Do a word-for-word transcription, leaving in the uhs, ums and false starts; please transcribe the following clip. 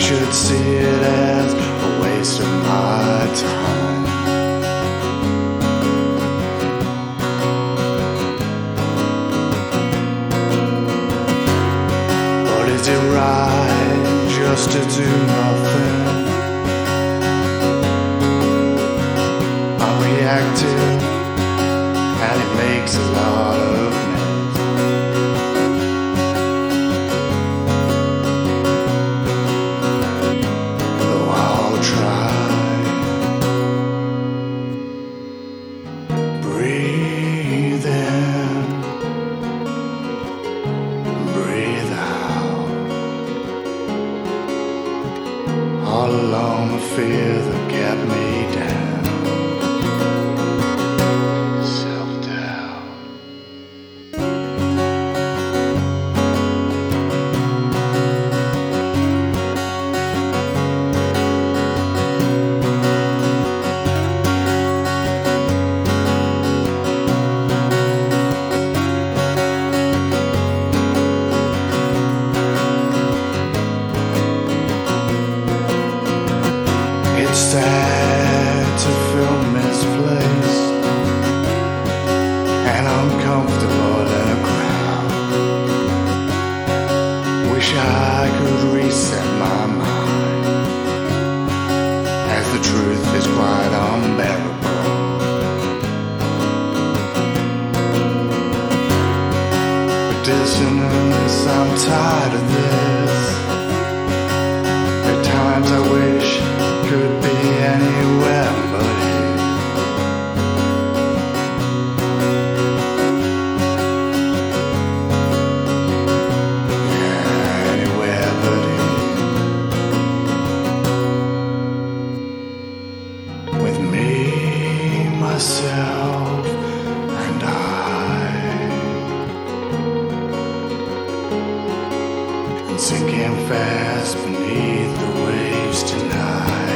should see it as a waste of my time. But is it right just to do nothing? I'm reactive, and it makes a lot of mess. Though I'll try. Breathe in, breathe out. All along the fear that kept me down. It's sad to feel misplaced and uncomfortable in a crowd. Wish I could reset my mind, as the truth is quite unbearable. But dissonance, I'm tired of this. At times I wish could be anywhere but here. Yeah, anywhere but here. With me, myself, and I, and sinking fast beneath the waves tonight.